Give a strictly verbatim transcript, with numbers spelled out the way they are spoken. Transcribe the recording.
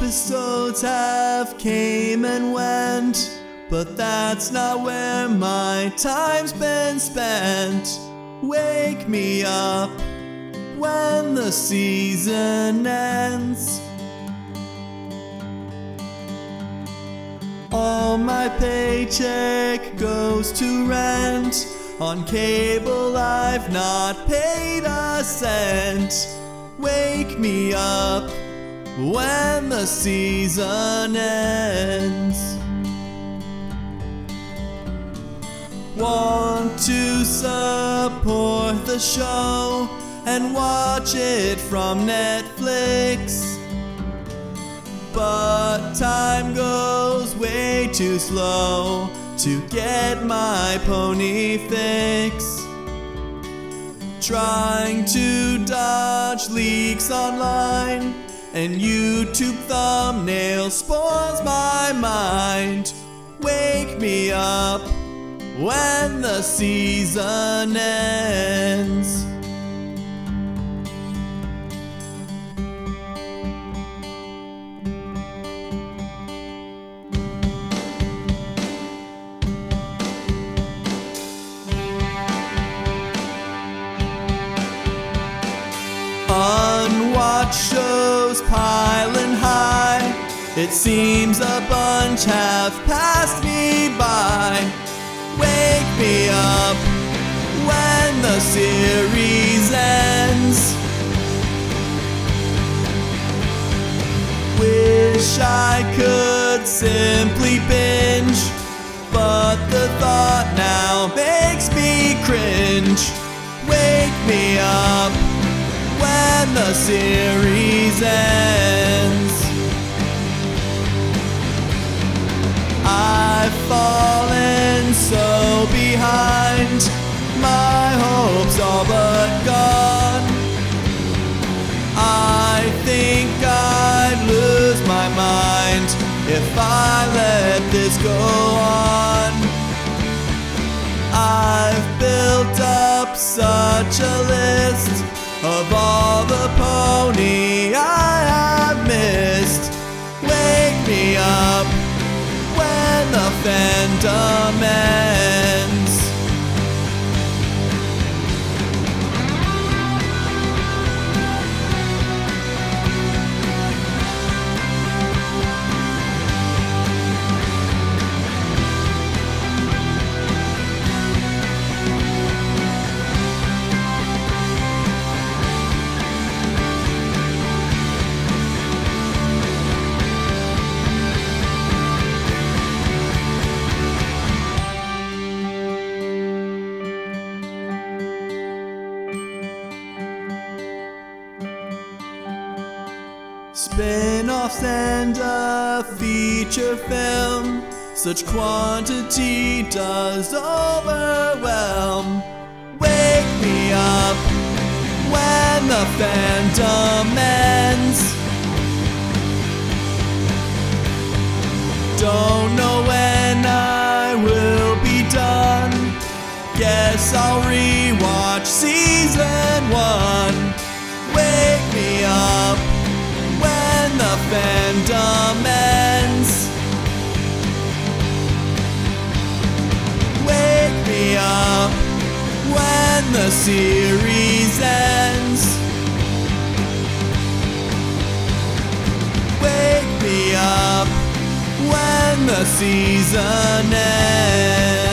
Episodes have came and went, but that's not where my time's been spent. Wake me up when the season ends. All my paycheck goes to rent. On cable I've not paid a cent. Wake me up when the season ends. Want to support the show and watch it from Netflix, but time goes way too slow to get my pony fix. Trying to dodge leaks online, and YouTube thumbnail spoils my mind. Wake me up when the season ends. Unwatched shows piling high. It seems a bunch have passed me by. Wake me up when the series ends. Wish I could simply binge, but the thought now makes me cringe. Wake me up when the series ends. I've fallen so behind, my hopes all but gone. I think I'd lose my mind if I let this go on. I've built up such a list of all the pony I have missed. Wake me up when the fandom ends. Spin-offs and a feature film, such quantity does overwhelm. Wake me up when the fandom ends. Don't know when I will be done. Guess I'll rewatch season one. Wake me up when the fandom ends. Wake me up when the series ends. Wake me up when the season ends.